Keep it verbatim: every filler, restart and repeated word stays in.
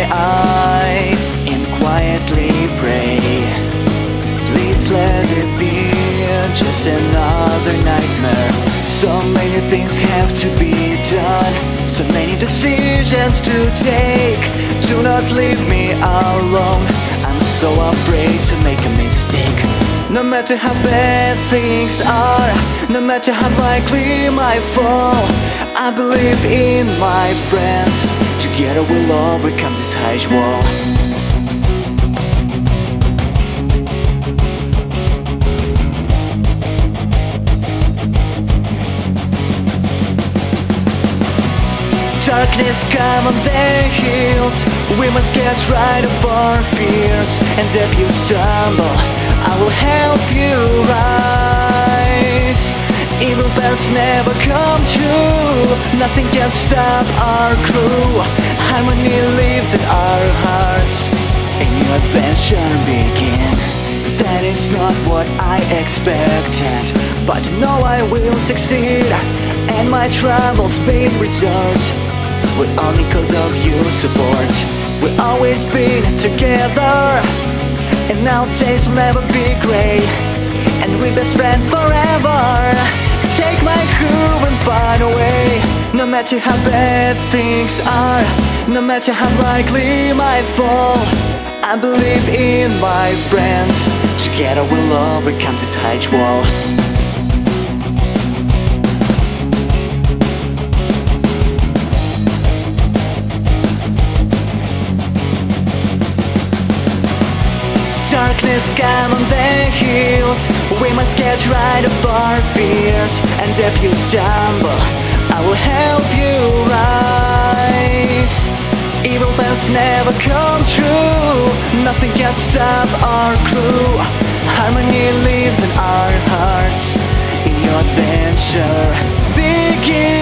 my eyes and quietly pray. Please let it be just another nightmare. So many things have to be done, so many decisions to take. Do not leave me alone, I'm so afraid to make a mistake. No matter how bad things are, no matter how likely my fall, I believe in my friends. Together we'll overcome this huge wall. Darkness come on the hills, we must get rid of our fears. And if you stumble, I will help you rise. Evil plans never come true, nothing can stop our crew. Harmony lives in our hearts, a new adventure begin. That is not what I expected, but I know I will succeed, and my troubles being resolved will only cause of your support. We've always been together, and now days will never be grey, and we're best friends forever. Take my crew and find a way. No matter how bad things are, no matter how likely my fall, I believe in my friends. Together we'll overcome this huge wall. Darkness come on the hills, we must get rid of our fears. And if you stumble, I will help you rise. Evil plans never come true, nothing can stop our crew. Harmony lives in our hearts, in your adventure begin.